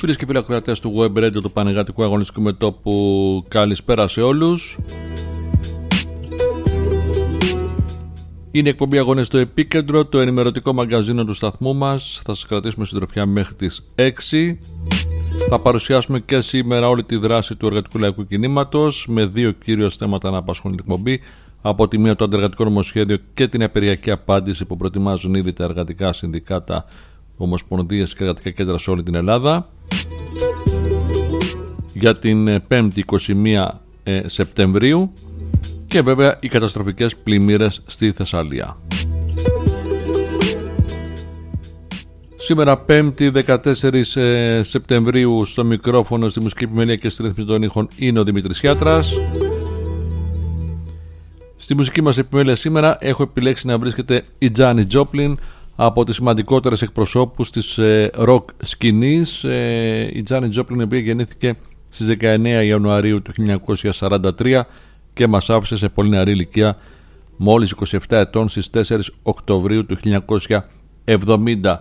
Φίλες και φίλοι ακροατές του Web Radio του Πανεγατικού Αγωνιστικού Μετώπου, καλησπέρα σε όλους. Είναι η εκπομπή Αγώνες στο Επίκεντρο, το ενημερωτικό μαγκαζίνο του σταθμού μας. Θα σας κρατήσουμε συντροφιά μέχρι τις 6. Θα παρουσιάσουμε και σήμερα όλη τη δράση του εργατικού λαϊκού κινήματος, με δύο κύριος θέματα να απασχολούν την εκπομπή. Από τη μία το αντεργατικό νομοσχέδιο και την απεργιακή απάντηση που προετοιμάζουν ήδη τα εργατικά συνδικάτα, ομοσπονδίες και εργατικά κέντρα σε όλη την Ελλάδα, για την 5η 21 Σεπτεμβρίου, και βέβαια οι καταστροφικές πλημμύρες στη Θεσσαλία. Σήμερα 5η 14 Σεπτεμβρίου, στο μικρόφωνο, στη μουσική επιμέλεια και στη ρύθμιση των ήχων είναι ο Δημήτρης Χιάτρας. Στη μουσική μας επιμέλεια σήμερα έχω επιλέξει να βρίσκεται η Τζάνι Τζόπλιν, από τις σημαντικότερες εκπροσώπους της ροκ σκηνής. Η Τζάνι Τζόπλιν, η οποία γεννήθηκε στις 19 Ιανουαρίου του 1943 και μας άφησε σε πολύ νεαρή ηλικία, μόλις 27 ετών, στις 4 Οκτωβρίου του 1970.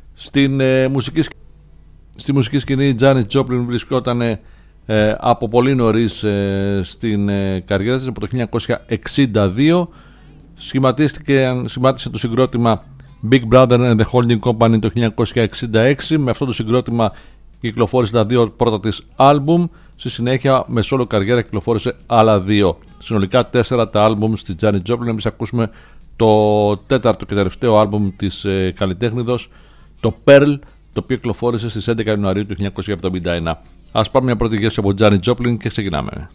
Στη μουσική σκηνή η Τζάνι Τζόπλιν βρισκόταν από πολύ νωρίς στην καριέρα της. Από το 1962 σχημάτισε το συγκρότημα Big Brother and the Holding Company το 1966. Με αυτό το συγκρότημα κυκλοφόρησε τα δύο πρώτα της άλμπουμ. Στη συνέχεια με solo καριέρα κυκλοφόρησε άλλα δύο. Συνολικά 4 τα άλμπουμ στη Janis Joplin. Εμείς ακούσουμε το τέταρτο και τελευταίο άλμπουμ της καλλιτέχνηδος, το Pearl, το οποίο κυκλοφόρησε στις 11 Ιανουαρίου του 1971. Ας πάρουμε μια πρώτη γεύση από Janis Joplin και ξεκινάμε.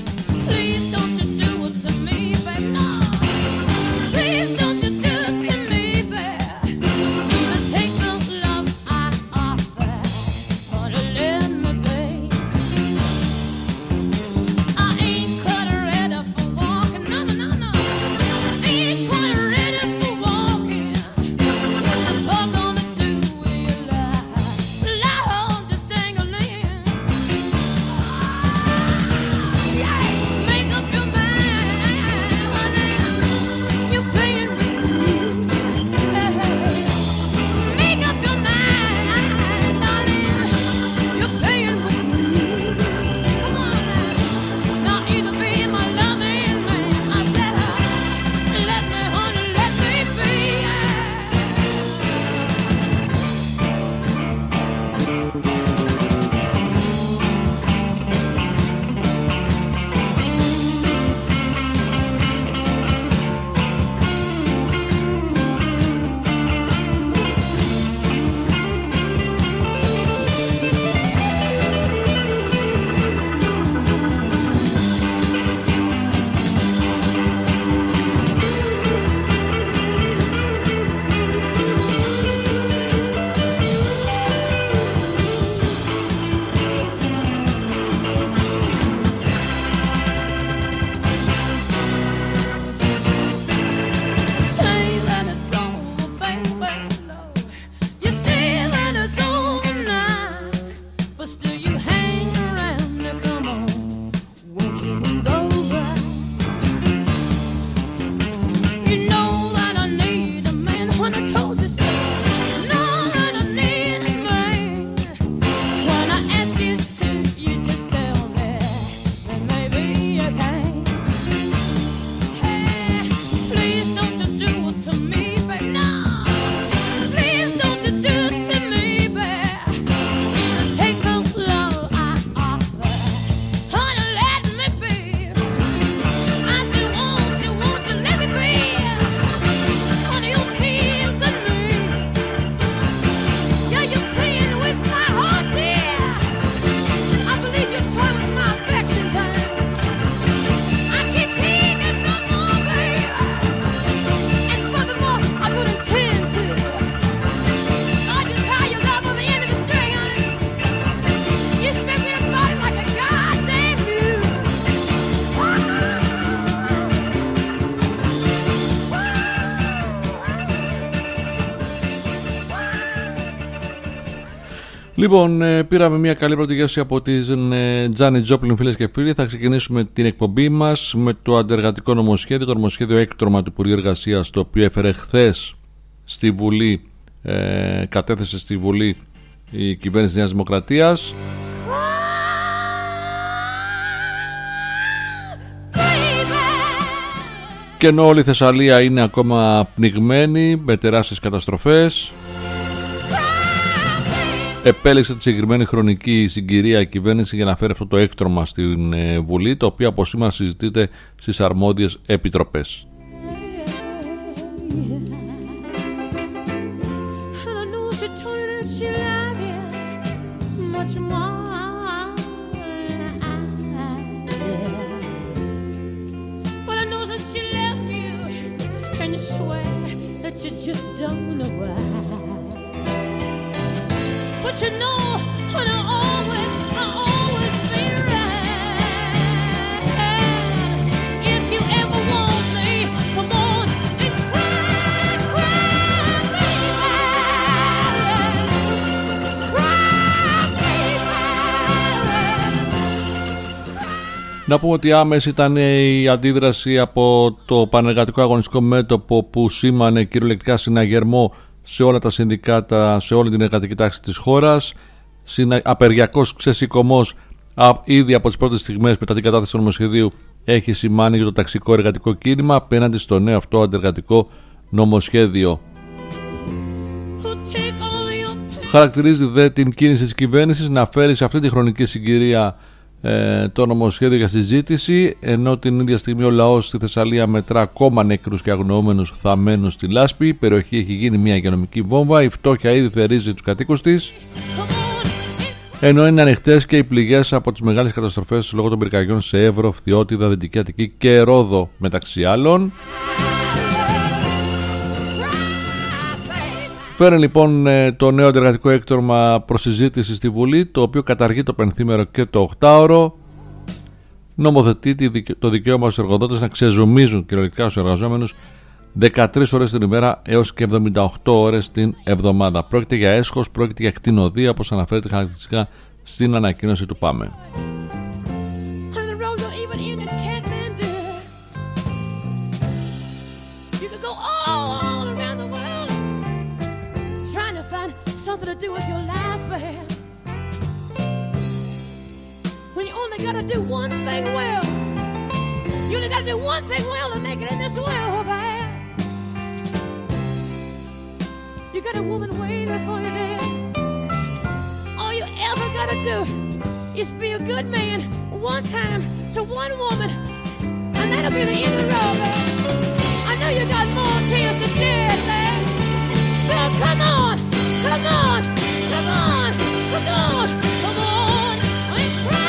Λοιπόν, πήραμε μια καλή πρώτη γεύση από την Janis Joplin, φίλες και φίλοι. Θα ξεκινήσουμε την εκπομπή μας με το αντεργατικό νομοσχέδιο, το νομοσχέδιο έκτρωμα του Υπουργείου Εργασίας, το οποίο έφερε χθες στη Βουλή, κατέθεσε στη Βουλή η κυβέρνηση της Νέας Δημοκρατίας. Και ενώ όλη η Θεσσαλία είναι ακόμα πνιγμένη με τεράστιες καταστροφές, επέλεξε τη συγκεκριμένη χρονική συγκυρία η κυβέρνηση για να φέρει αυτό το έκτρωμα στην Βουλή, το οποίο από σήμερα συζητείται στις αρμόδιες επιτροπές. Να πούμε ότι άμεση ήταν η αντίδραση από το Πανεργατικό Αγωνιστικό Μέτωπο, που σήμανε κυριολεκτικά συναγερμό σε όλα τα συνδικάτα, σε όλη την εργατική τάξη της χώρας. Απεργιακός ξεσηκωμός ήδη από τις πρώτες στιγμές μετά την κατάθεση του νομοσχεδίου έχει σημάνει για το ταξικό εργατικό κίνημα απέναντι στο νέο αυτό αντεργατικό νομοσχέδιο. Χαρακτηρίζει δε την κίνηση της κυβέρνησης να φέρει σε αυτή τη χρονική συγκυρία το νομοσχέδιο για συζήτηση, ενώ την ίδια στιγμή ο λαός στη Θεσσαλία μετρά ακόμα νεκρούς και αγνοούμενους θαμμένους στη Λάσπη. Η περιοχή έχει γίνει μια υγειονομική βόμβα, η φτώχεια ήδη θερίζει τους κατοίκους της, ενώ είναι ανοιχτές και οι πληγές από τις μεγάλες καταστροφές λόγω των πυρκαγιών σε Εύρο, Φθιώτιδα, Δυτική Αττική και Ρόδο μεταξύ άλλων. Φέρνει λοιπόν το νέο αντεργατικό έκτρωμα προς συζήτηση στη Βουλή, το οποίο καταργεί το πενθήμερο και το 8ωρο. Νομοθετεί το δικαίωμα στους εργοδότες να ξεζουμίζουν κυριολεκτικά στους εργαζόμενους 13 ώρες την ημέρα έως και 78 ώρες την εβδομάδα. Πρόκειται για έσχος, πρόκειται για κτηνοδία, όπως αναφέρεται χαρακτηριστικά στην ανακοίνωση του ΠΑΜΕ. Gotta do one thing well. You only gotta do one thing well to make it in this world, man. You got a woman waiting for you there. All you ever gotta do is be a good man one time to one woman, and that'll be the end of the road, man. I know you got more tears to shed, man. So come on, come on, come on, come on, come on, and cry.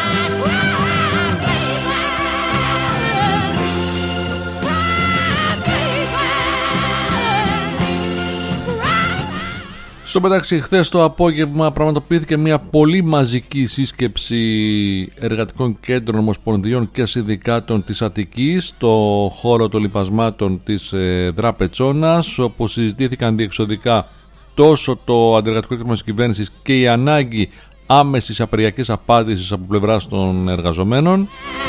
Στο μεταξύ, χθες το απόγευμα πραγματοποιήθηκε μια πολύ μαζική σύσκεψη εργατικών κέντρων, ομοσπονδιών και συνδικάτων της Αττικής στο χώρο των λιπασμάτων της Δραπετσόνας, όπου συζητήθηκαν διεξοδικά τόσο το αντεργατικό κίνημα της κυβέρνησης και η ανάγκη άμεσης απεργιακής απάντησης από πλευράς των εργαζομένων,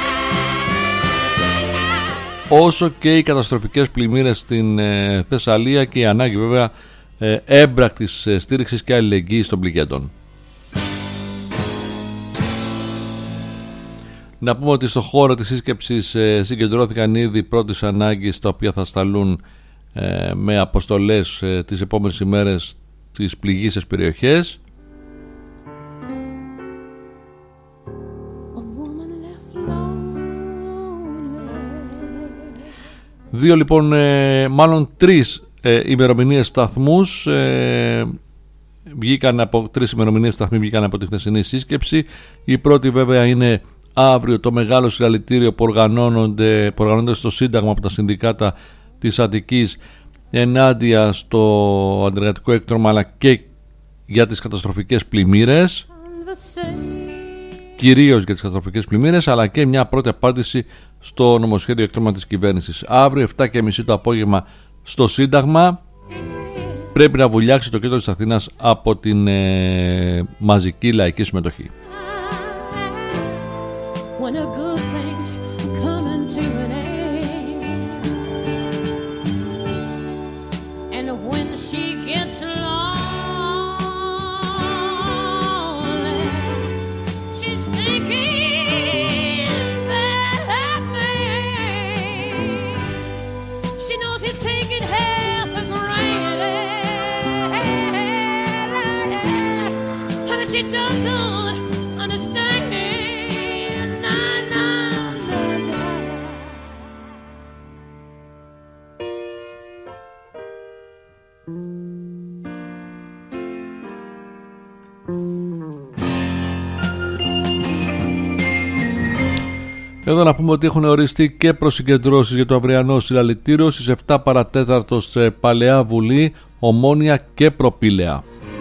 όσο και οι καταστροφικές πλημμύρες στην Θεσσαλία και η ανάγκη βέβαια έμπρακτης στήριξης και αλληλεγγύης των πληγέντων. Να πούμε ότι στο χώρο της σύσκεψης συγκεντρώθηκαν ήδη πρώτες ανάγκες, τα οποία θα σταλούν με αποστολές τις επόμενες ημέρες τις πληγείσες περιοχές. Δύο λοιπόν, μάλλον τρεις ημερομηνίες σταθμούς βγήκαν από τρεις ημερομηνίες σταθμοί βγήκαν από τη χθεσινή σύσκεψη. Η πρώτη βέβαια είναι αύριο, το μεγάλο συλλαλητήριο που οργανώνεται στο Σύνταγμα από τα συνδικάτα της Αττικής ενάντια στο αντεργατικό έκτρωμα, αλλά και για τις καταστροφικές πλημμύρες, κυρίως για τις καταστροφικές πλημμύρες, αλλά και μια πρώτη απάντηση στο νομοσχέδιο έκτρωμα της κυβέρνησης. Αύριο 7:30 το απόγευμα στο Σύνταγμα πρέπει να βουλιάξει το κέντρο της Αθήνας από την μαζική λαϊκή συμμετοχή. doesn't understand. Nah, nah, nah, nah. Εδώ να πούμε ότι έχουν οριστεί και προσυγκεντρώσεις για το αυριανό συλλαλητήριο στις 7 παρατέταρτο σε Παλαιά Βουλή, Ομόνια και Προπήλαια.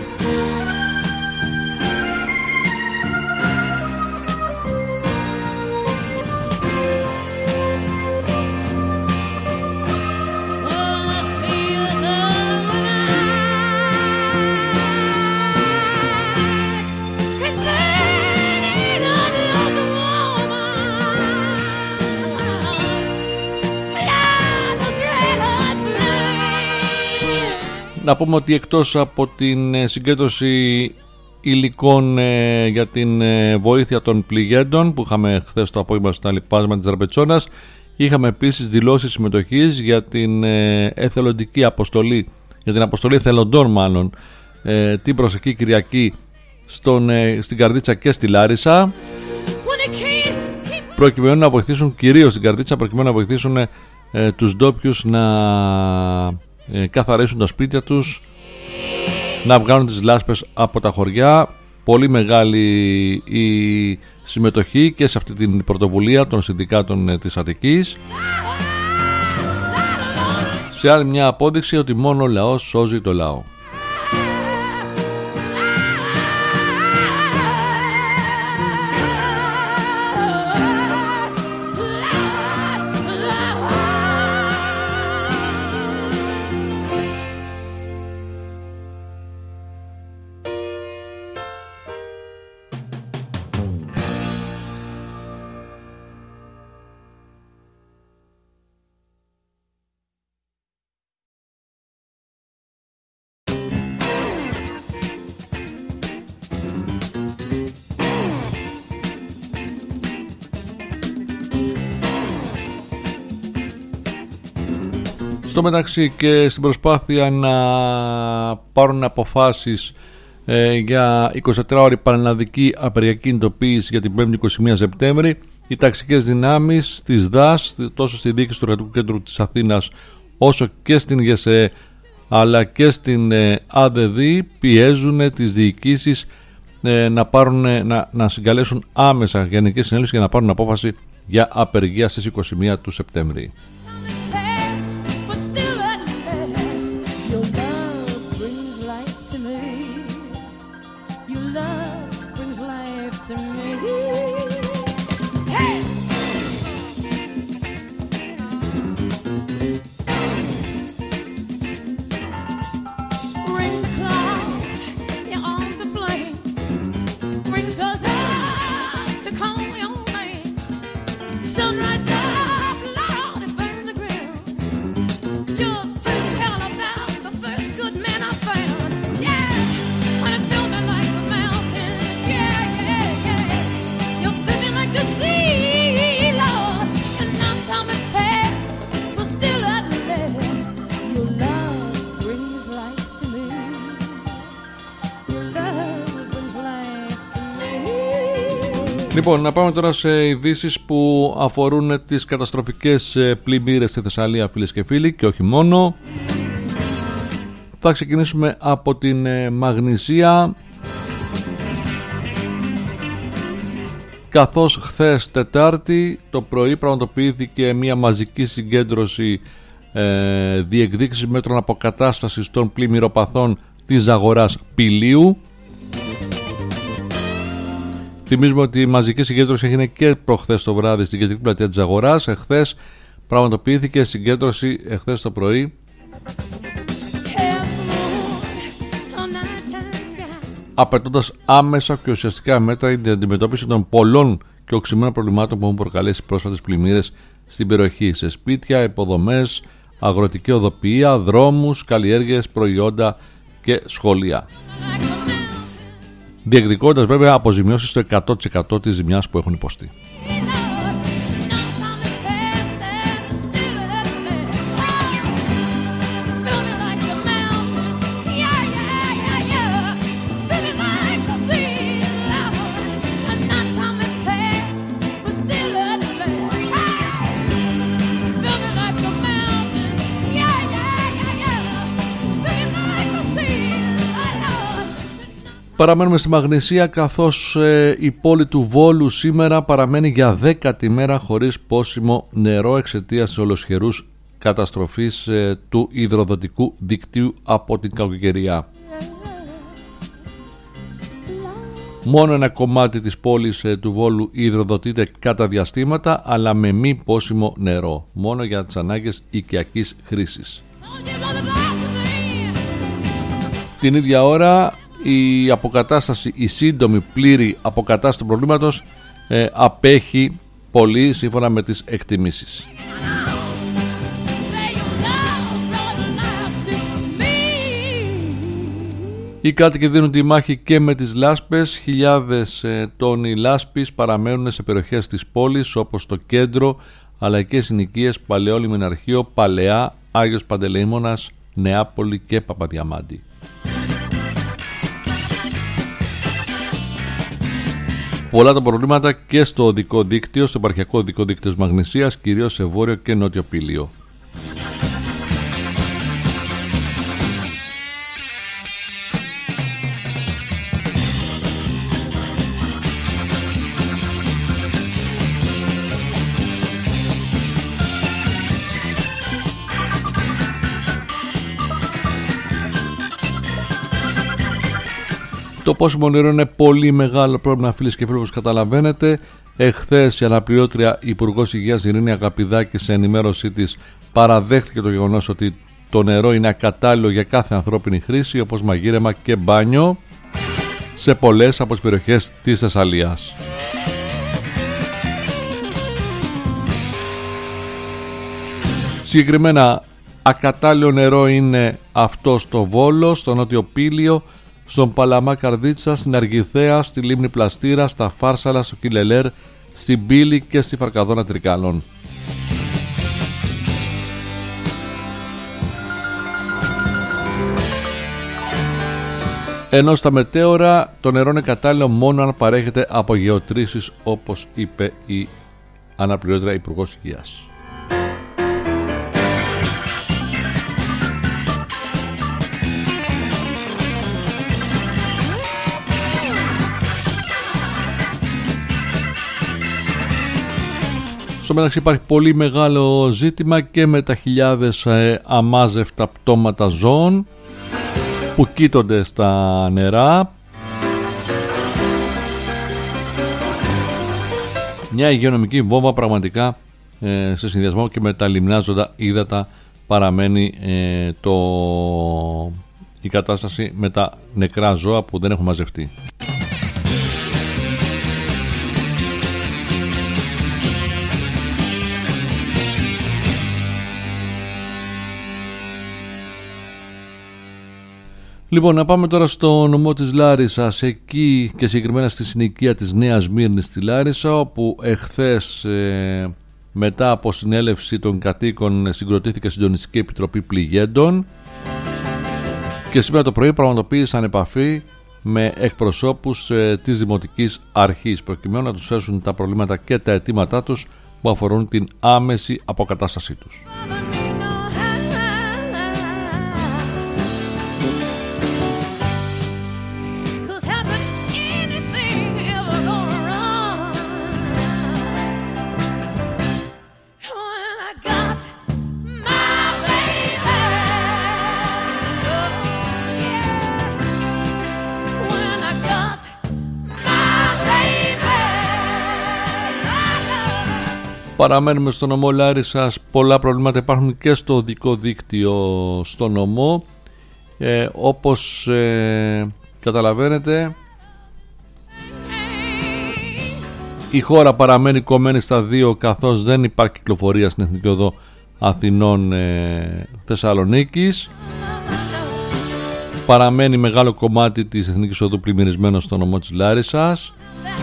Να πούμε ότι εκτός από την συγκέντρωση υλικών για την βοήθεια των πληγέντων που είχαμε χθες το απόγευμα στα λοιπάσματα της Δραπετσόνας, είχαμε επίσης δηλώσεις συμμετοχής για την εθελοντική αποστολή, για την αποστολή εθελοντών μάλλον, την προσεχή Κυριακή στην Καρδίτσα και στη Λάρισα, προκειμένου να βοηθήσουν, κυρίως στην Καρδίτσα, προκειμένου να βοηθήσουν τους ντόπιους να καθαρίσουν τα σπίτια τους, να βγάλουν τις λάσπες από τα χωριά. Πολύ μεγάλη η συμμετοχή και σε αυτή την πρωτοβουλία των συνδικάτων της Αττικής, σε άλλη μια απόδειξη ότι μόνο ο λαός σώζει το λαό. Στο μεταξύ και στην προσπάθεια να πάρουν αποφάσεις για 24ωρη πανελλαδική απεργιακή κινητοποίηση για την 5η 21 Σεπτέμβρη, οι ταξικές δυνάμεις της ΔΑΣ, τόσο στη διοίκηση του Εργατικού Κέντρου της Αθήνας όσο και στην ΓΕΣΕ αλλά και στην ΑΔΔ, πιέζουν τις διοικήσεις να συγκαλέσουν άμεσα γενική συνέλευση για να πάρουν απόφαση για απεργία στις 21 του Σεπτέμβρη. Λοιπόν, να πάμε τώρα σε ειδήσεις που αφορούν τις καταστροφικές πλημμύρες στη Θεσσαλία, φίλες και φίλοι, και όχι μόνο. Θα ξεκινήσουμε από την Μαγνησία, καθώς χθες Τετάρτη το πρωί πραγματοποιήθηκε μια μαζική συγκέντρωση διεκδίκησης μέτρων αποκατάστασης των πλημμυροπαθών της αγοράς Πηλίου. Θυμίζουμε ότι η μαζική συγκέντρωση έγινε και προχθές το βράδυ στην κεντρική πλατεία της αγοράς. Εχθές πραγματοποιήθηκε συγκέντρωση εχθές το πρωί, απαιτώντας άμεσα και ουσιαστικά μέτρα για την αντιμετώπιση των πολλών και οξυμένων προβλημάτων που έχουν προκαλέσει πρόσφατες πλημμύρες στην περιοχή, σε σπίτια, υποδομές, αγροτική οδοποιία, δρόμους, καλλιέργειες, προϊόντα και σχολεία, διεκδικώντας βέβαια αποζημιώσεις στο 100% της ζημιάς που έχουν υποστεί. Παραμένουμε στη Μαγνησία, καθώς η πόλη του Βόλου σήμερα παραμένει για 10η μέρα χωρίς πόσιμο νερό εξαιτίας της ολοσχερούς καταστροφής του υδροδοτικού δικτύου από την κακοκαιρία. Μόνο ένα κομμάτι της πόλης του Βόλου υδροδοτείται κατά διαστήματα, αλλά με μη πόσιμο νερό, μόνο για τις ανάγκες οικιακής χρήσης. Την ίδια ώρα η αποκατάσταση, η σύντομη πλήρη αποκατάσταση του προβλήματος απέχει πολύ σύμφωνα με τις εκτιμήσεις. Οι κάτοικοι δίνουν τη μάχη και με τις λάσπες. Χιλιάδες τόνοι λάσπης παραμένουν σε περιοχές της πόλης όπως το κέντρο, αλλά και συνοικίες Παλαιό Λιμεναρχείο, Παλαιά, Άγιος Παντελεήμονας, Νεάπολη και Παπαδιαμάντη. Πολλά τα προβλήματα και στο οδικό δίκτυο, στο επαρχιακό οδικό δίκτυο της Μαγνησίας, κυρίως σε βόρειο και νότιο Πήλιο. Το πόσιμο νερό είναι πολύ μεγάλο πρόβλημα, φίλες και φίλοι, όπως καταλαβαίνετε. Εχθές η αναπληρώτρια Υπουργός Υγείας Ειρήνη Αγαπηδάκη, σε ενημέρωσή της, παραδέχτηκε το γεγονός ότι το νερό είναι ακατάλληλο για κάθε ανθρώπινη χρήση, όπως μαγείρεμα και μπάνιο, σε πολλές από τις περιοχές της Θεσσαλίας. Συγκεκριμένα, ακατάλληλο νερό είναι αυτό στο Βόλο, στο Νότιο Πήλιο, στον Παλαμά Καρδίτσα, στην Αργιθέα, στη Λίμνη Πλαστήρα, στα Φάρσαλα, στο Κιλελέρ, στην Πύλη και στη Φαρκαδόνα Τρικάλων. Ενώ στα μετέωρα το νερό είναι κατάλληλο μόνο αν παρέχεται από γεωτρήσεις, όπως είπε η αναπληρώτρια Υπουργός Υγείας. Στο μεταξύ υπάρχει πολύ μεγάλο ζήτημα και με τα χιλιάδες αμάζευτα πτώματα ζώων που κοίτονται στα νερά. Μια υγειονομική βόμβα πραγματικά, σε συνδυασμό και με τα λιμνάζοντα ύδατα, παραμένει η κατάσταση με τα νεκρά ζώα που δεν έχουν μαζευτεί. Λοιπόν, να πάμε τώρα στο νομό της Λάρισσας, εκεί και συγκεκριμένα στη συνοικία της Νέας Μύρνης στη Λάρισα, όπου εχθές μετά από συνέλευση των κατοίκων συγκροτήθηκε Συντονιστική Επιτροπή Πληγέντων και σήμερα το πρωί πραγματοποίησαν επαφή με εκπροσώπους της Δημοτικής Αρχής, προκειμένου να τους θέσουν τα προβλήματα και τα αιτήματά τους που αφορούν την άμεση αποκατάστασή τους. Παραμένουμε στο νομό Λάρισσας. Πολλά προβλήματα υπάρχουν και στο οδικό δίκτυο στο νομό. Όπως καταλαβαίνετε, η χώρα παραμένει κομμένη στα δύο, καθώς δεν υπάρχει κυκλοφορία στην Εθνική Οδό Αθηνών Θεσσαλονίκης. Παραμένει μεγάλο κομμάτι της Εθνικής Οδού πλημμυρισμένο στο νομό της Λάρισσας,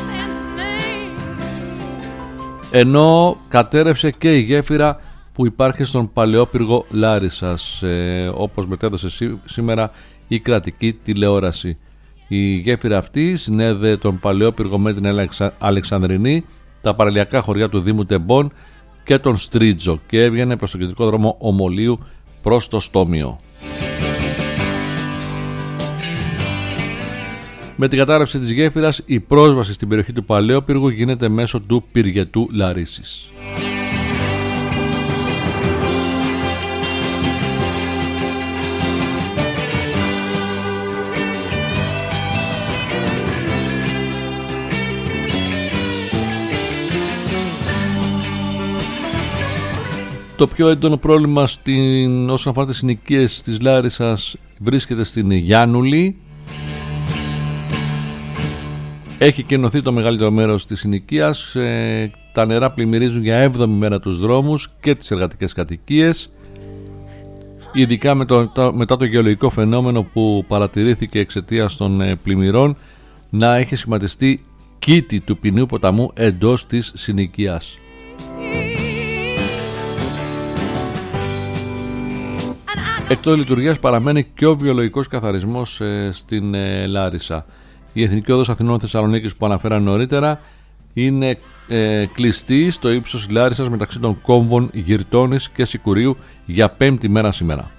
ενώ κατέρευσε και η γέφυρα που υπάρχει στον Παλαιόπυργο Λάρισσας, όπως μετέδωσε σήμερα η κρατική τηλεόραση. Η γέφυρα αυτή συνέδεε τον Παλαιόπυργο με την Αλεξανδρινή, τα παραλιακά χωριά του Δήμου Τεμπών και τον Στρίτζο, και έβγαινε προς τον κεντρικό δρόμο Ομολίου προς το Στόμιο. Με την κατάρρευση της γέφυρας, η πρόσβαση στην περιοχή του Παλαιόπυργου γίνεται μέσω του πυργετού Λαρίσης. Το πιο έντονο πρόβλημα όσον αφορά τις συνοικίες της Λάρισσας βρίσκεται στην Γιάννουλη. Έχει κενωθεί το μεγαλύτερο μέρος της συνοικίας. Τα νερά πλημμυρίζουν για 7η μέρα τους δρόμους και τις εργατικές κατοικίες. Ειδικά μετά το γεωλογικό φαινόμενο που παρατηρήθηκε εξαιτίας των πλημμυρών να έχει σχηματιστεί κήτη του ποινιού ποταμού εντός της συνοικίας. Εκτός λειτουργίας παραμένει και ο βιολογικός καθαρισμός στην Λάρισα. Η Εθνική Οδός Αθηνών Θεσσαλονίκης που αναφέραμε νωρίτερα είναι κλειστή στο ύψος της Λάρισσας μεταξύ των κόμβων Γυρτώνης και Σικουρίου για 5η μέρα σήμερα.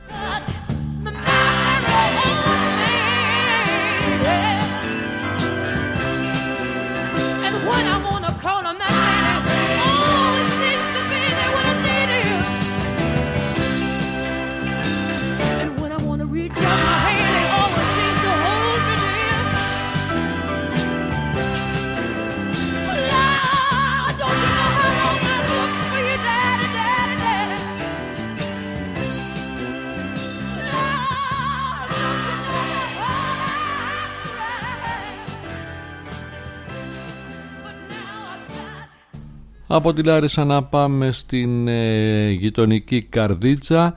Από τη Λάρισα να πάμε στην γειτονική Καρδίτσα.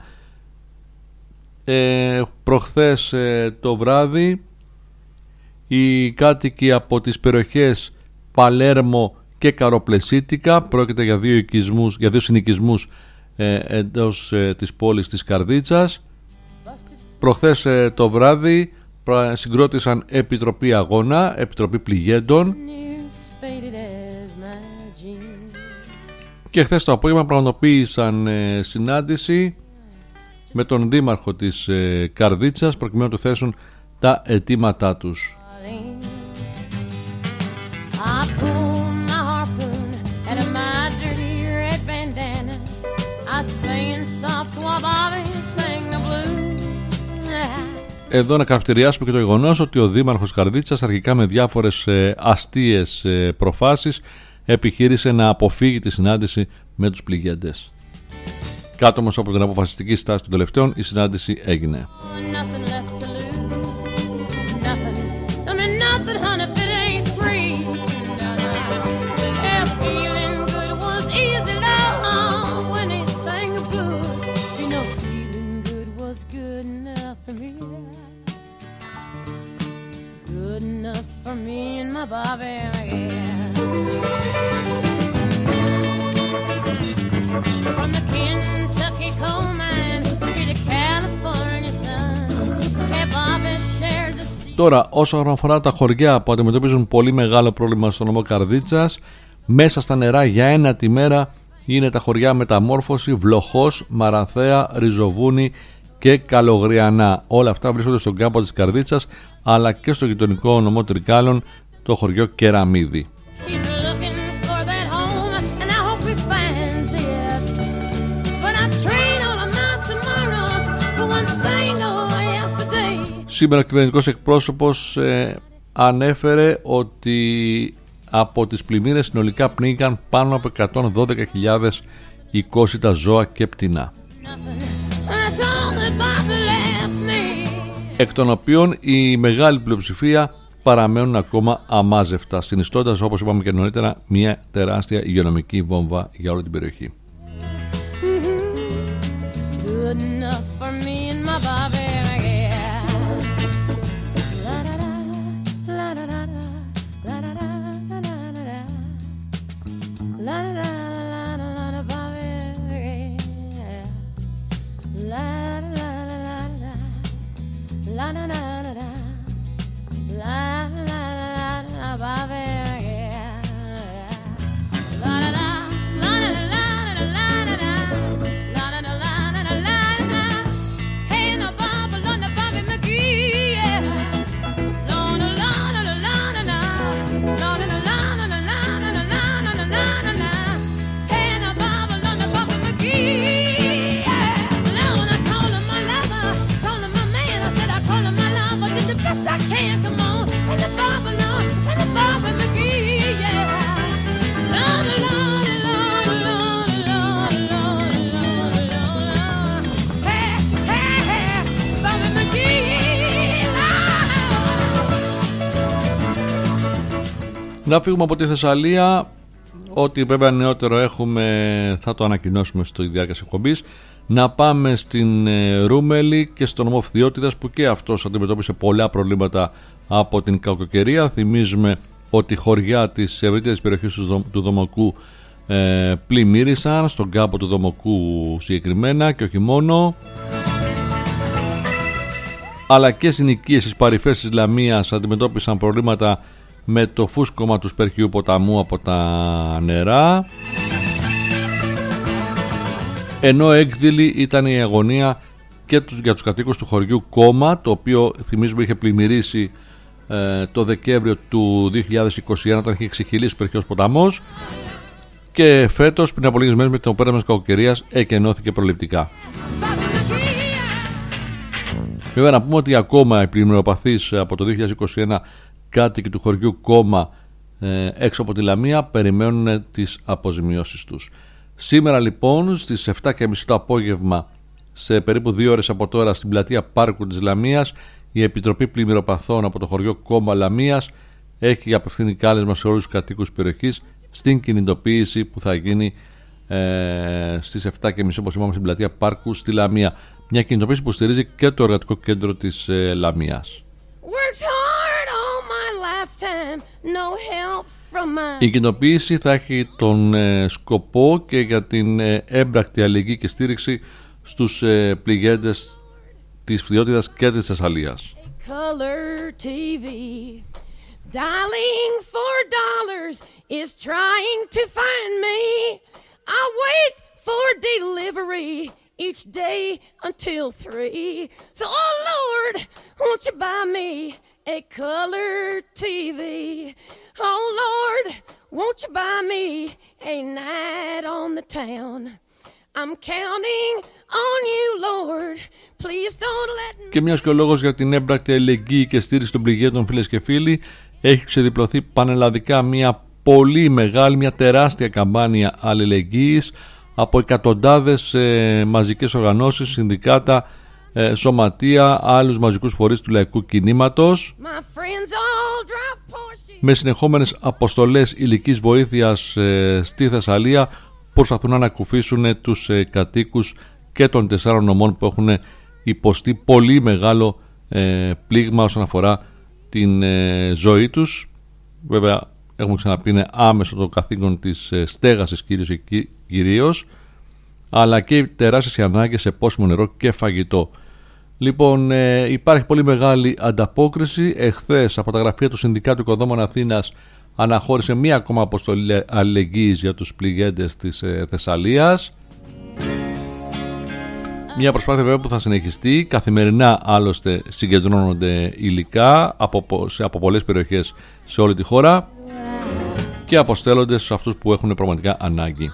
Προχθές το βράδυ οι κάτοικοι από τις περιοχές Παλέρμο και Καροπλεσίτικα, πρόκειται για δύο συνοικισμούς εντός της πόλης της Καρδίτσας, προχθές το βράδυ συγκρότησαν επιτροπή αγώνα, επιτροπή πληγέντων, και χθες το απόγευμα πραγματοποίησαν συνάντηση με τον δήμαρχο της Καρδίτσας προκειμένου να του θέσουν τα αιτήματά τους. Εδώ να καυτηριάσουμε και το γεγονός ότι ο δήμαρχος Καρδίτσας αρχικά με διάφορες αστείες προφάσεις επιχείρησε να αποφύγει τη συνάντηση με τους πληγέντες. Κάτω όμως από την αποφασιστική στάση των τελευταίων, η συνάντηση έγινε. Τώρα, όσον αφορά τα χωριά που αντιμετωπίζουν πολύ μεγάλο πρόβλημα στο νομό Καρδίτσας, μέσα στα νερά για ένα τη μέρα είναι τα χωριά Μεταμόρφωση, Βλοχός, Μαραθέα, Ριζοβούνι και Καλογριανά. Όλα αυτά βρίσκονται στον κάμπο της Καρδίτσας, αλλά και στο γειτονικό νομό Τρικάλων, το χωριό Κεραμίδη. Σήμερα ο κυβερνητικός εκπρόσωπος ανέφερε ότι από τις πλημμύρες συνολικά πνίγηκαν πάνω από 112.000 οικόσιτα ζώα και πτηνά, εκ των οποίων η μεγάλη πλειοψηφία παραμένουν ακόμα αμάζευτα, συνιστώντας, όπως είπαμε και νωρίτερα, μια τεράστια υγειονομική βόμβα για όλη την περιοχή. Να φύγουμε από τη Θεσσαλία. Ό,τι βέβαια νεότερο έχουμε θα το ανακοινώσουμε στη διάρκεια της εκπομπής. Να πάμε στην Ρούμελη και στον νομό Φθιώτιδας, που και αυτός αντιμετώπισε πολλά προβλήματα από την κακοκαιρία. Θυμίζουμε ότι οι χωριά της ευρύτερης περιοχής του Δομοκού πλημμύρισαν, στον κάμπο του Δομοκού συγκεκριμένα και όχι μόνο, αλλά και συνοικίες στις παρυφές της Λαμίας αντιμετώπισαν προβλήματα με το φούσκωμα του Σπερχιού ποταμού από τα νερά, ενώ έκδηλη ήταν η αγωνία και για τους κατοίκους του χωριού Κόμμα, το οποίο θυμίζουμε είχε πλημμυρίσει το Δεκέμβριο του 2021 όταν είχε εξεχυλήσει ο Σπερχιός ποταμός, και φέτος πριν από λίγες μέρες με το πέρασμα της κακοκαιρίας εκενώθηκε προληπτικά. Βέβαια να πούμε ότι ακόμα οι πλημμυροπαθείς από το 2021 κάτοικοι του χωριού Κόμμα έξω από τη Λαμία περιμένουν τις αποζημιώσεις τους. Σήμερα λοιπόν στις 7.30 το απόγευμα, σε περίπου 2 ώρες από τώρα, στην πλατεία Πάρκου της Λαμίας, η Επιτροπή Πλημμυροπαθών από το χωριό Κόμμα Λαμίας έχει απευθύνει κάλεσμα σε όλους τους κατοίκους της περιοχής στην κινητοποίηση που θα γίνει στις 7.30 όπως είπαμε στην πλατεία Πάρκου στη Λαμία. Μια κινητοποίηση που στηρίζει και το εργατικό κέντρο της Λαμίας. Η κινητοποίηση θα έχει τον σκοπό και για την έμπρακτη αλληλεγγύη και στήριξη στους πληγέντες της Φθιώτιδας και της Θεσσαλίας. Dialing $4 is trying to find me. I wait for delivery each day until 3. So, oh Lord, won't you buy me a color TV? Oh Lord, won't you buy me a night on the town? I'm counting on you, Lord. Please don't let me... Και μιας και ο λόγος για την έμπρακτη αλληλεγγύη και στήριξη των πληγέντων, φίλες και φίλοι, έχει ξεδιπλωθεί πανελλαδικά μια πολύ μεγάλη, μια τεράστια καμπάνια αλληλεγγύης από εκατοντάδες μαζικές οργανώσεις, συνδικάτα, σωματεία, άλλους μαζικούς φορείς του λαϊκού κινήματος, με συνεχόμενες αποστολές υλικής βοήθειας στη Θεσσαλία, προσπαθούν να ανακουφίσουν τους κατοίκους και των 4 νομών που έχουν υποστεί πολύ μεγάλο πλήγμα όσον αφορά την ζωή τους. Βέβαια έχουμε ξαναπεί είναι άμεσο το καθήκον της στέγασης κυρίως, αλλά και τεράστιες ανάγκες σε πόσιμο νερό και φαγητό. Λοιπόν, υπάρχει πολύ μεγάλη ανταπόκριση. Εχθές από τα γραφεία του Συνδικάτου Οικοδόμων Αθήνας αναχώρησε μία ακόμα αποστολή αλληλεγγύης για τους πληγέντες της Θεσσαλίας. Μια προσπάθεια βέβαια που θα συνεχιστεί. Καθημερινά άλλωστε συγκεντρώνονται υλικά από πολλές περιοχές σε όλη τη χώρα και αποστέλλονται σε αυτούς που έχουν πραγματικά ανάγκη.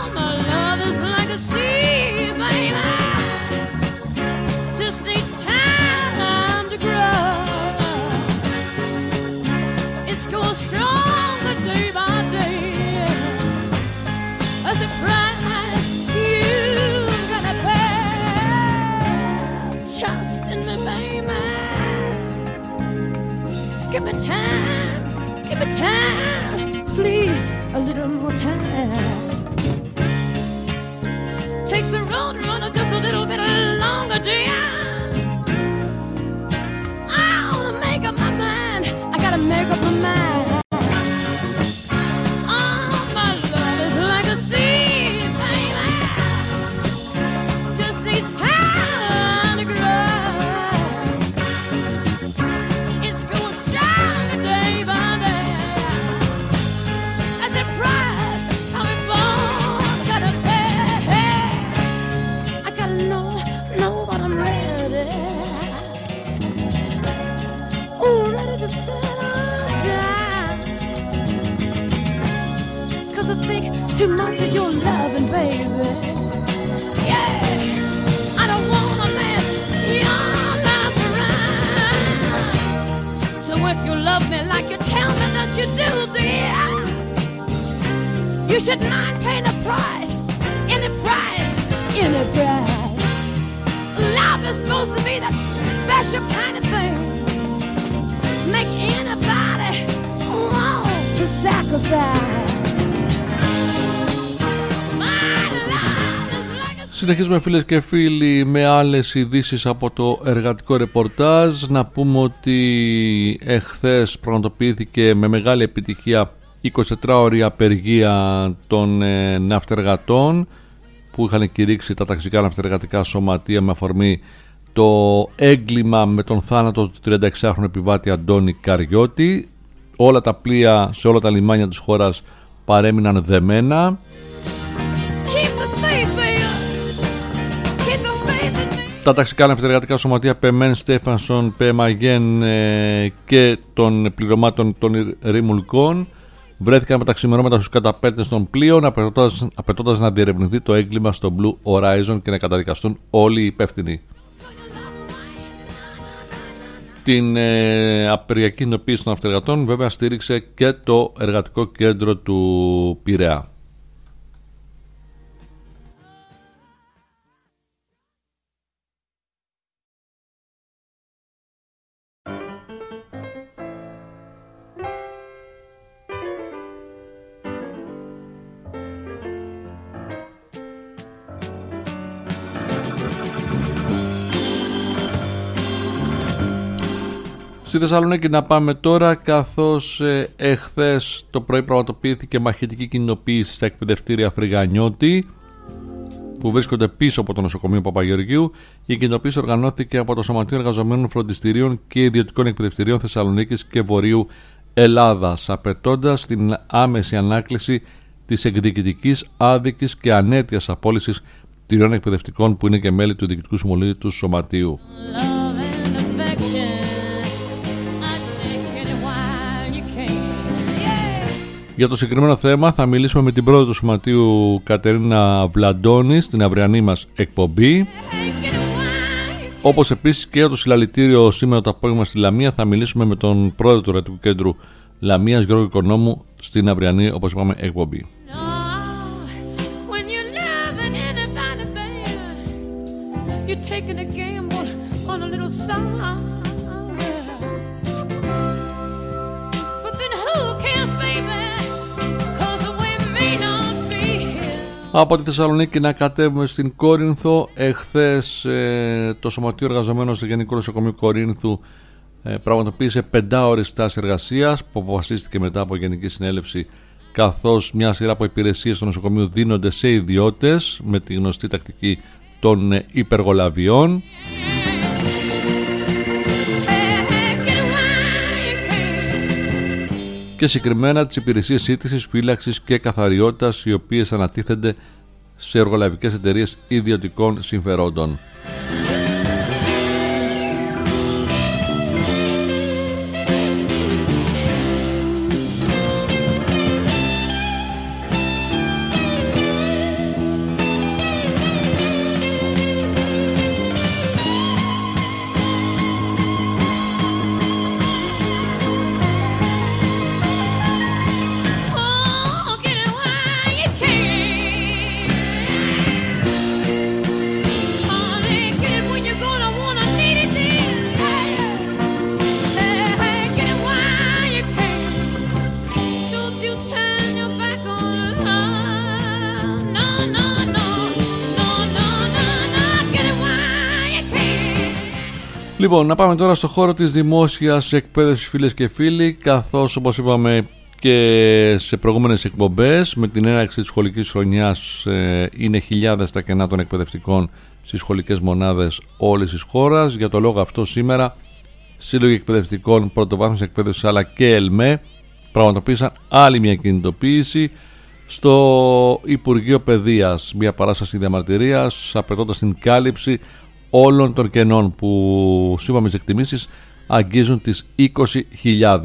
Give me time, please, a little more time. Συνεχίζουμε φίλες και φίλοι με άλλες ειδήσεις από το εργατικό ρεπορτάζ. Να πούμε ότι εχθές πραγματοποιήθηκε με μεγάλη επιτυχία 24ωρη απεργία των ναυτεργατών που είχαν κηρύξει τα ταξικά ναυτεργατικά σωματεία με αφορμή το έγκλημα με τον θάνατο του 36χρονου επιβάτη Αντώνη Καριώτη. Όλα τα πλοία σε όλα τα λιμάνια της χώρας παρέμειναν δεμένα. Τα ταξικά ναυτεργατικά σωματεία ΠΕΜΕΝ, Στέφανσον, ΠΕΜΑΓΕΝ και των πληρωμάτων των ρημουλκών βρέθηκαν με τα ξημερώματα στους καταπέλτες των πλοίων, απαιτώντας να διερευνηθεί το έγκλημα στο Blue Horizon και να καταδικαστούν όλοι οι υπεύθυνοι. Την απεργιακή κινητοποίηση των ναυτεργατών βέβαια στήριξε και το εργατικό κέντρο του Πειραιά. Στη Θεσσαλονίκη να πάμε τώρα, καθώς εχθές το πρωί πραγματοποιήθηκε μαχητική κινητοποίηση στα εκπαιδευτήρια Φρυγανιώτη που βρίσκονται πίσω από το νοσοκομείο Παπαγεωργίου. Η κινητοποίηση οργανώθηκε από το Σωματείο Εργαζομένων Φροντιστηρίων και Ιδιωτικών Εκπαιδευτηρίων Θεσσαλονίκης και Βορείου Ελλάδας, απαιτώντας την άμεση ανάκληση της εκδιοικητικής, άδικης και ανέτειας απόλυσης τριών εκπαιδευτικών που είναι και μέλη του Διοικητικού Συμβουλίου του Σωματείου. Για το συγκεκριμένο θέμα θα μιλήσουμε με την πρόεδρο του Σωματείου Κατερίνα Βλαντώνη στην αυριανή μας εκπομπή. Όπως επίσης και για το συλλαλητήριο σήμερα το απόγευμα στη Λαμία θα μιλήσουμε με τον πρόεδρο του Εργατικού Κέντρου Λαμίας Γιώργο Οικονόμου στην αυριανή, όπως είπαμε, εκπομπή. Από τη Θεσσαλονίκη να κατέβουμε στην Κόρινθο. Εχθές το Σωματείο Εργαζομένων στο Γενικό Νοσοκομείο Κορίνθου πραγματοποίησε 5ωρη στάση εργασίας που αποφασίστηκε μετά από Γενική Συνέλευση, καθώς μια σειρά από υπηρεσίες στο νοσοκομείο δίνονται σε ιδιώτες με τη γνωστή τακτική των υπεργολαβιών. Και συγκεκριμένα τις υπηρεσίες σύντησης, φύλαξης και καθαριότητας, οι οποίες ανατίθενται σε εργολαβικές εταιρείες ιδιωτικών συμφερόντων. Λοιπόν, να πάμε τώρα στο χώρο της δημόσιας εκπαίδευσης, φίλες και φίλοι, καθώς όπως είπαμε και σε προηγούμενες εκπομπές, με την έναρξη της σχολικής χρονιάς είναι χιλιάδες τα κενά των εκπαιδευτικών στις σχολικές μονάδες όλης της χώρας. Για το λόγο αυτό σήμερα Σύλλογοι Εκπαιδευτικών Πρωτοβάθμιας Εκπαίδευσης αλλά και ΕΛΜΕ πραγματοποίησαν άλλη μια κινητοποίηση στο Υπουργείο Παιδείας, μια παράσταση διαμαρτυρίας απαιτώντας την κάλυψη όλων των κενών που σύμφωνα με τις εκτιμήσεις αγγίζουν τις 20.000.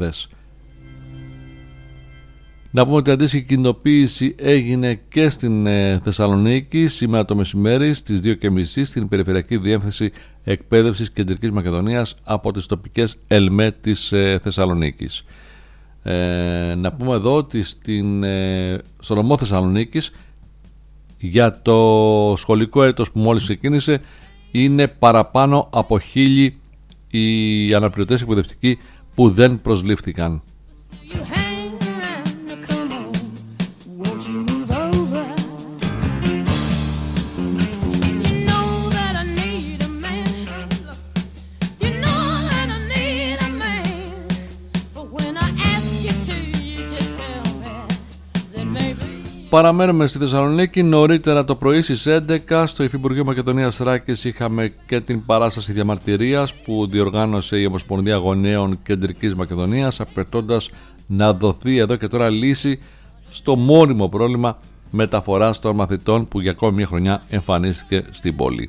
Να πούμε ότι η αντίστοιχη κινητοποίηση έγινε και στην Θεσσαλονίκη σήμερα το μεσημέρι στις 2.30 στην Περιφερειακή Διεύθυνση Εκπαίδευσης Κεντρικής Μακεδονίας από τις τοπικές ΕΛΜΕ της Θεσσαλονίκης. Να πούμε εδώ ότι στο νομό Θεσσαλονίκης για το σχολικό έτος που μόλις ξεκίνησε είναι παραπάνω από 1.000 οι αναπληρωτές εκπαιδευτικοί που δεν προσλήφθηκαν. Παραμένουμε στη Θεσσαλονίκη. Νωρίτερα το πρωί στις 11 στο Υφυπουργείο Μακεδονίας Θράκης είχαμε και την παράσταση διαμαρτυρίας που διοργάνωσε η Ομοσπονδία Γονέων Κεντρικής Μακεδονίας, απαιτώντας να δοθεί εδώ και τώρα λύση στο μόνιμο πρόβλημα μεταφοράς των μαθητών που για ακόμη μια χρονιά εμφανίστηκε στην πόλη.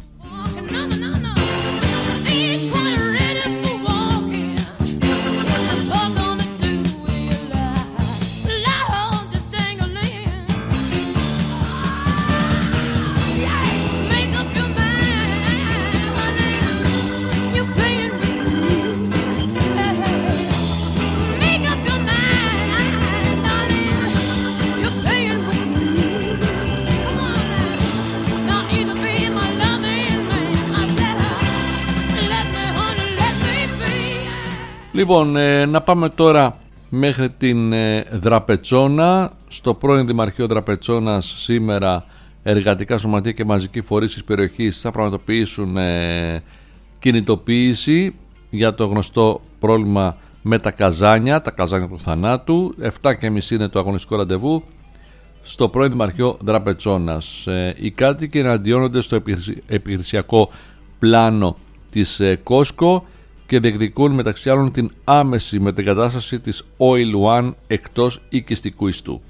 Λοιπόν, να πάμε τώρα μέχρι την Δραπετσόνα. Στο πρώην Δημαρχείο Δραπετσόνας σήμερα εργατικά σωματεία και μαζικοί φορείς της περιοχής θα πραγματοποιήσουν κινητοποίηση για το γνωστό πρόβλημα με τα καζάνια του θανάτου. 7:30 είναι το αγωνιστικό ραντεβού στο πρώην Δημαρχείο Δραπετσόνας. Οι κάτοικοι εναντιώνονται στο επιχειρησιακό πλάνο της Κόσκο και διεκδικούν μεταξύ άλλων την άμεση μετεγκατάσταση της Oil One εκτός οικιστικού ιστού.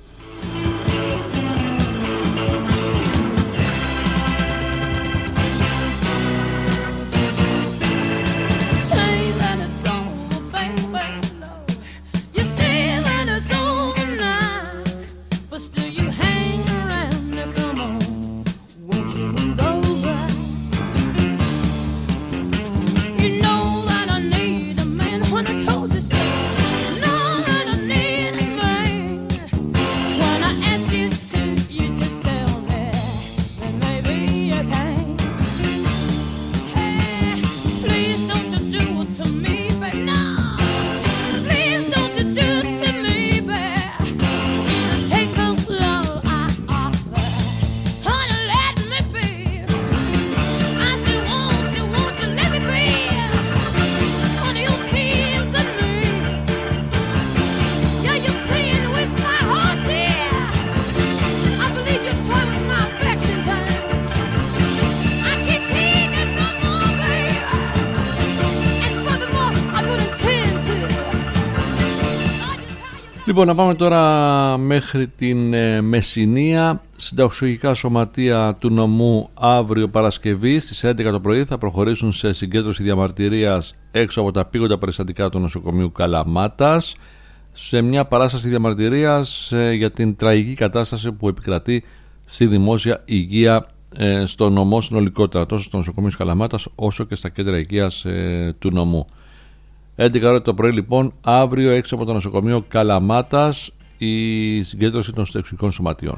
Λοιπόν, να πάμε τώρα μέχρι την Μεσσηνία. Συνταξιολογικά σωματεία του νομού αύριο Παρασκευή στις 11 το πρωί θα προχωρήσουν σε συγκέντρωση διαμαρτυρίας έξω από τα πήγοντα περιστατικά του νοσοκομείου Καλαμάτας, σε μια παράσταση διαμαρτυρίας για την τραγική κατάσταση που επικρατεί στη δημόσια υγεία στο νομό συνολικότερα, τόσο στο νοσοκομείο Καλαμάτας όσο και στα κέντρα υγείας του νομού. 11 ώρα το πρωί λοιπόν, αύριο έξω από το νοσοκομείο Καλαμάτας η συγκέντρωση των συνταξιολογικών σωματιών.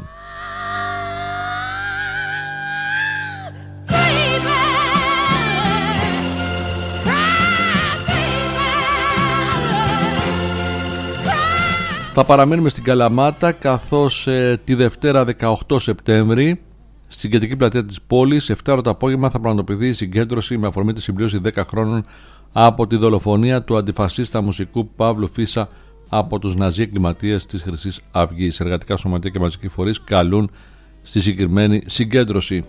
Θα παραμείνουμε στην Καλαμάτα καθώς τη Δευτέρα 18 Σεπτέμβρη στην κεντρική πλατεία της πόλης 7 ώρα το απόγευμα θα πραγματοποιηθεί η συγκέντρωση με αφορμή τη συμπλήρωση 10 χρόνων από τη δολοφονία του αντιφασίστα μουσικού Παύλου Φίσα από τους ναζί εγκληματίες της Χρυσής Αυγής. Εργατικά σωματεία και μαζικοί φορείς καλούν στη συγκεκριμένη συγκέντρωση.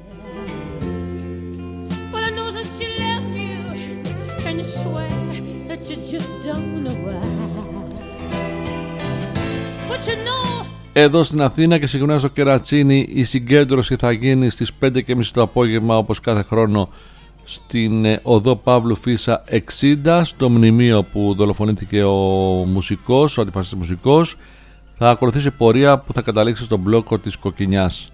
Εδώ στην Αθήνα και συγκεκριμένα στο Κερατσίνι η συγκέντρωση θα γίνει στις 5:30 το απόγευμα όπως κάθε χρόνο στην οδό Παύλου Φίσα 60, στο μνημείο που δολοφονήθηκε ο μουσικός, ο αντιφασιστής μουσικός. Θα ακολουθήσει πορεία που θα καταλήξει στον μπλόκο της Κοκκινιάς.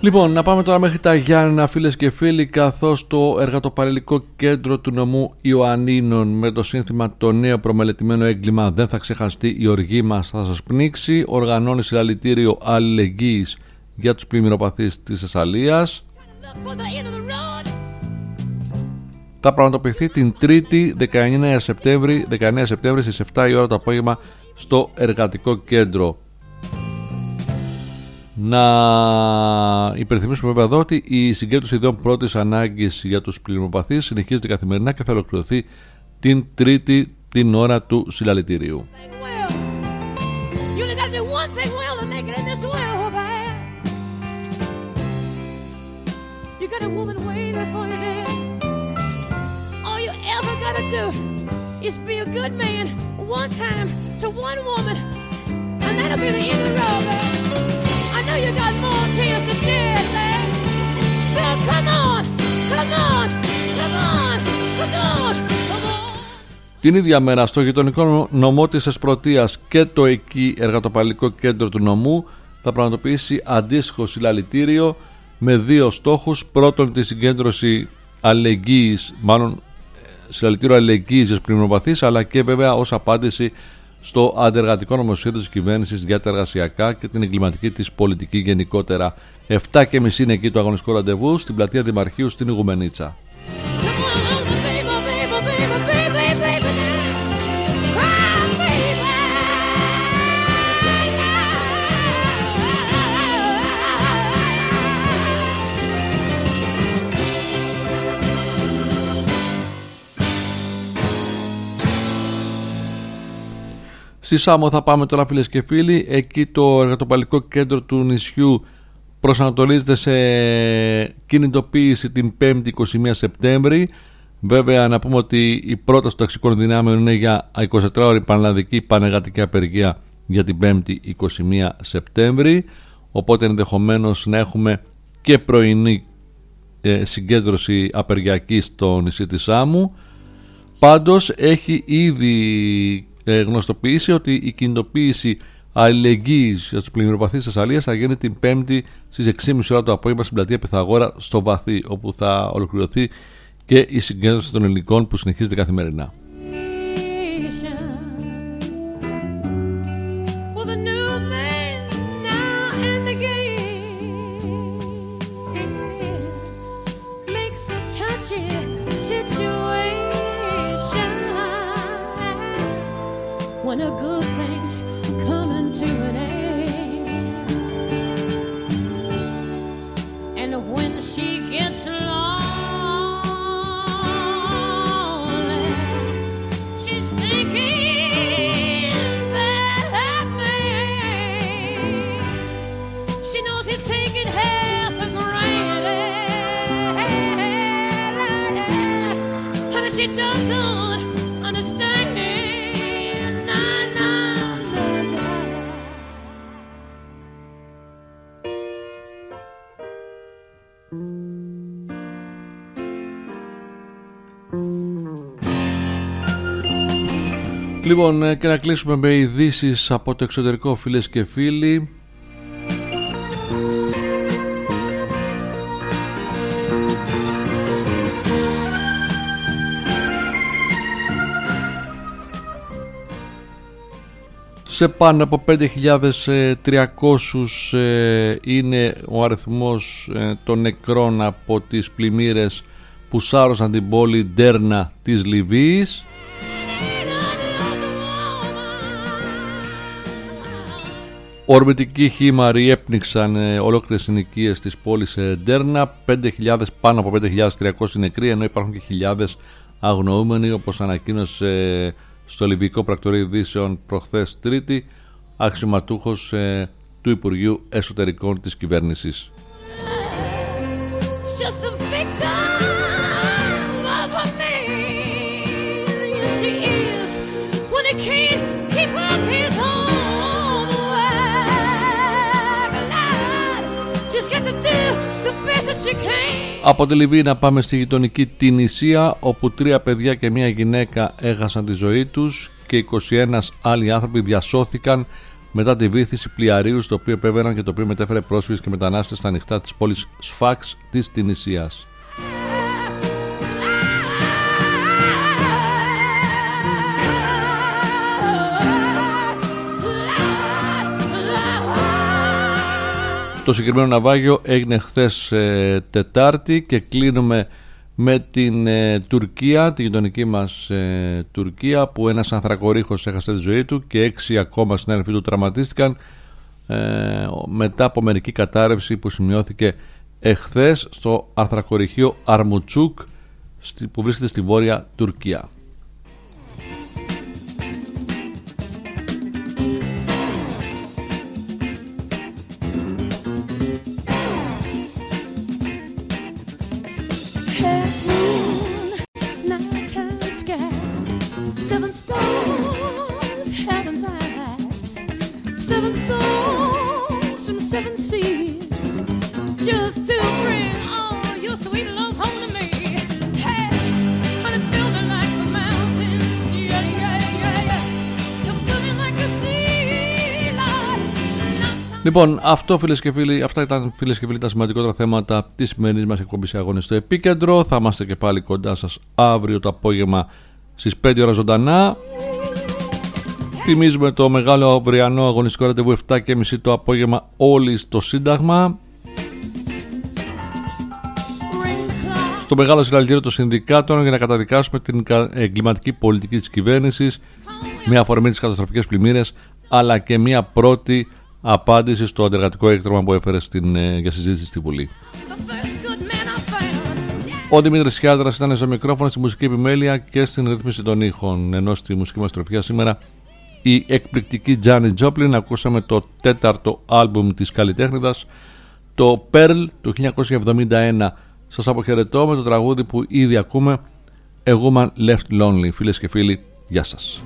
Λοιπόν, να πάμε τώρα μέχρι τα Γιάννενα, φίλες και φίλοι, καθώς το εργατοπαραγωγικό κέντρο του νομού Ιωαννίνων με το σύνθημα «Το νέο προμελετημένο έγκλημα δεν θα ξεχαστεί, η οργή μας θα σας πνίξει» οργανώνει συλλαλητήριο αλληλεγγύης για τους πλημμυροπαθείς της Θεσσαλίας. Θα πραγματοποιηθεί την 3η 19 Σεπτέμβρη στις 7 η ώρα το απόγευμα στο εργατικό κέντρο. Να υπενθυμίσουμε βέβαια εδώ ότι η συγκέντρωση ιδεών πρώτης ανάγκης για τους πλημμυροπαθείς συνεχίζεται καθημερινά και θα ολοκληρωθεί την Τρίτη την ώρα του συλλαλητηρίου. I know you got more tears to shed, man. So come on, come on, come on, come on, come on. Την ίδια μέρα στο γειτονικό νομό της Εσπρωτείας και το εκεί εργατοπαραγωγικό κέντρο του νομού θα πραγματοποιήσει αντίστοιχο συλλαλητήριο με δύο στόχους. Πρώτον, τη συγκέντρωση αλληλεγγύης, μάλλον συλλαλητήριο αλληλεγγύης για τους πλημμυροπαθείς, αλλά και βέβαια ως απάντηση στο αντεργατικό νομοσχέδιο της κυβέρνησης για τα εργασιακά και την εγκληματική της πολιτική γενικότερα. 7:30 είναι εκεί το αγωνιστικό ραντεβού στην πλατεία Δημαρχείου στην Ιγουμενίτσα. Στη Σάμο θα πάμε τώρα, φίλες και φίλοι. Εκεί το εργατοπαραγωγικό κέντρο του νησιού προσανατολίζεται σε κινητοποίηση την 5η 21 Σεπτέμβρη. Βέβαια να πούμε ότι η πρόταση των ταξικών δυνάμεων είναι για 24ωρη πανελλαδική πανεργατική απεργία για την 5η 21 Σεπτέμβρη. Οπότε ενδεχομένως να έχουμε και πρωινή συγκέντρωση απεργιακή στο νησί της Σάμου. Πάντως έχει ήδη γνωστοποιήσει ότι η κινητοποίηση αλληλεγγύης για τους πλημμυροπαθείς της Θεσσαλίας θα γίνει την 5η στις 6.30 ώρα το απόγευμα στην πλατεία Πυθαγόρα στο Βαθύ, όπου θα ολοκληρωθεί και η συγκέντρωση των ελληνικών που συνεχίζεται καθημερινά. Λοιπόν, και να κλείσουμε με ειδήσεις από το εξωτερικό, φίλες και φίλοι. Σε πάνω από 5.300 είναι ο αριθμός των νεκρών από τις πλημμύρες που σάρωσαν την πόλη Ντέρνα της Λιβύης. Ορμητικοί χήμαροι έπνιξαν ολόκληρες συνοικίες της πόλης Ντέρνα. Πάνω από 5.300 νεκροί, ενώ υπάρχουν και χιλιάδες αγνοούμενοι, όπως ανακοίνωσε στο Λιβυϊκό Πρακτορείο Ειδήσεων προχθές Τρίτη αξιωματούχος του Υπουργείου Εσωτερικών της κυβέρνησης. Από τη Λιβύη να πάμε στη γειτονική Τινησία, όπου 3 παιδιά και 1 γυναίκα έχασαν τη ζωή τους και 21 άλλοι άνθρωποι διασώθηκαν μετά τη βύθιση πλοιαρίου στο οποίο επέβαιναν και το οποίο μετέφερε πρόσφυγες και μετανάστες στα ανοιχτά της πόλης Σφάξ της Τινησίας. Το συγκεκριμένο ναυάγιο έγινε χθες Τετάρτη και κλείνουμε με την Τουρκία, τη γειτονική μας Τουρκία, που ένας ανθρακορίχος έχασε τη ζωή του και 6 ακόμα συνάδελφοι του τραυματίστηκαν μετά από μερική κατάρρευση που σημειώθηκε εχθές στο ανθρακοριχείο Αρμουτσούκ που βρίσκεται στη βόρεια Τουρκία. Λοιπόν, αυτά ήταν, φίλες και φίλοι, τα σημαντικότερα θέματα της σημερινής μας εκπομπής Αγώνες στο Επίκεντρο. Θα είμαστε και πάλι κοντά σας αύριο το απόγευμα στις 5 ώρα ζωντανά. Θυμίζουμε το μεγάλο αυριανό αγωνιστικό ραντεβού 7:30 το απόγευμα όλοι στο Σύνταγμα. Στο μεγάλο συλλαλητήριο των συνδικάτων για να καταδικάσουμε την εγκληματική πολιτική της κυβέρνησης με αφορμή τις καταστροφικές πλημμύρες, αλλά και μια πρώτη απάντηση στο αντεργατικό έκτρωμα που έφερε για συζήτηση στη Βουλή. Ο Δημήτρης Χιάδρας ήταν στο μικρόφωνο, στη μουσική επιμέλεια και στην ρύθμιση των ήχων. Ενώ στη μουσική μας τροφιά σήμερα η εκπληκτική Janis Joplin. Ακούσαμε το 4ο άλμπουμ της καλλιτέχνηδας, το Pearl του 1971. Σας αποχαιρετώ με το τραγούδι που ήδη ακούμε, A Woman Left Lonely. Φίλες και φίλοι, γεια σας.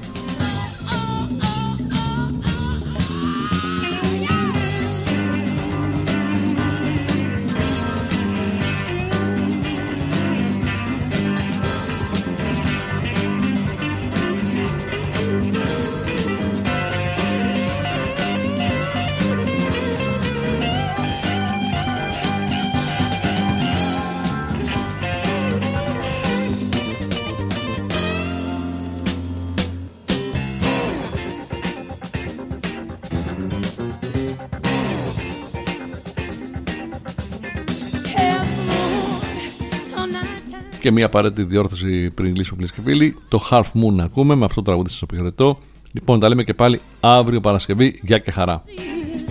Και μια απαραίτητη διόρθωση πριν κλείσουμε, φίλες και φίλοι. Το Half Moon ακούμε, με αυτό το τραγούδι σας αποχαιρετώ. Λοιπόν, τα λέμε και πάλι αύριο Παρασκευή. Γεια και χαρά.